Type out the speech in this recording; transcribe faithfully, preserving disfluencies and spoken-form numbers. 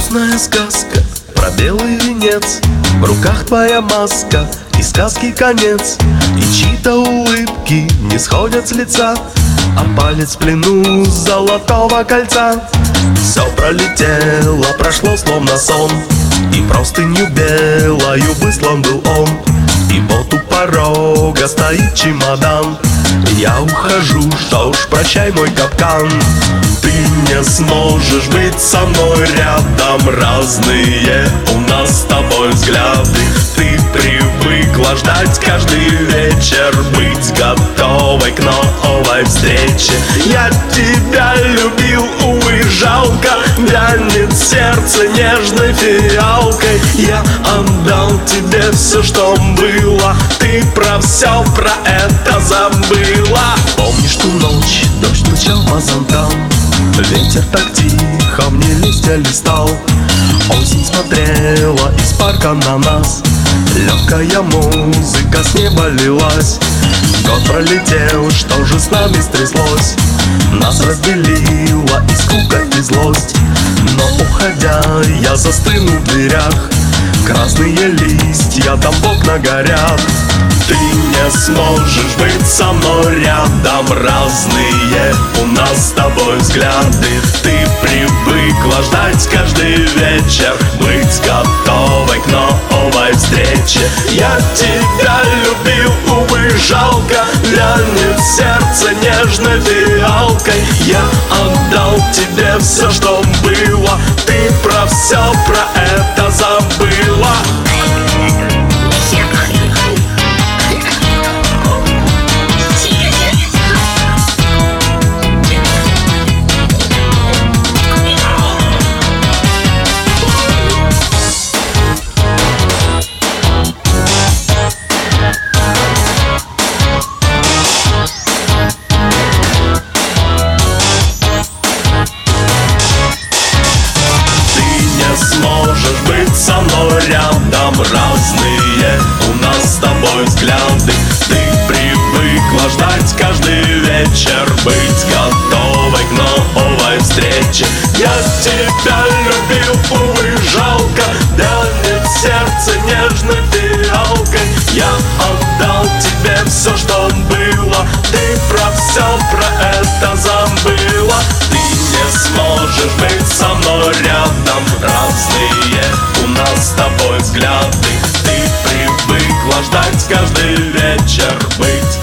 Грустная сказка про белый венец, в руках твоя маска и сказки конец. И чьи-то улыбки не сходят с лица, а палец в плену золотого кольца. Все пролетело, прошло словно сон, и простынью белою выслан был он. И вот у порога стоит чемодан. Я ухожу, что ж, прощай, мой капкан. Ты не сможешь быть со мной рядом, разные у нас с тобой взгляды. Ты привыкла ждать каждый вечер, быть готовой к новой встрече. Я тебя любил, увы, жалко, вянет сердце нежной фиалкой. Я отдал тебе все, что было, ты про все про это забыла. Помнишь ту ночь, дождь стучал по зонтам, ветер так тихо мне листья листал. Осень смотрела из парка на нас, легкая музыка с неба лилась. Год пролетел, что же с нами стряслось? Нас разделила и скука, и злость. Но уходя, я застыну в дверях, красные листья там в окна горят. Ты не сможешь быть со мной рядом, разные у нас с тобой взгляды. Ты привыкла ждать каждый вечер, быть готовой к новой встрече. Я тебя любил, увы, жалко, вянет сердце нежной фиалкой. Я отдал тебе все, что было, ты про все про это забыла. Сможешь быть со мной рядом, разные у нас с тобой взгляды. Ты привыкла ждать каждый вечер, быть готовой к новой встрече. Я тебя любил, увы, жалко, вянет сердце нежной фиалкой. Я отдал тебе все, что было, ты про все про это забыла. Ты не сможешь быть со мной рядом, разные у нас с тобой взгляды. Ты привыкла ждать каждый вечер, быть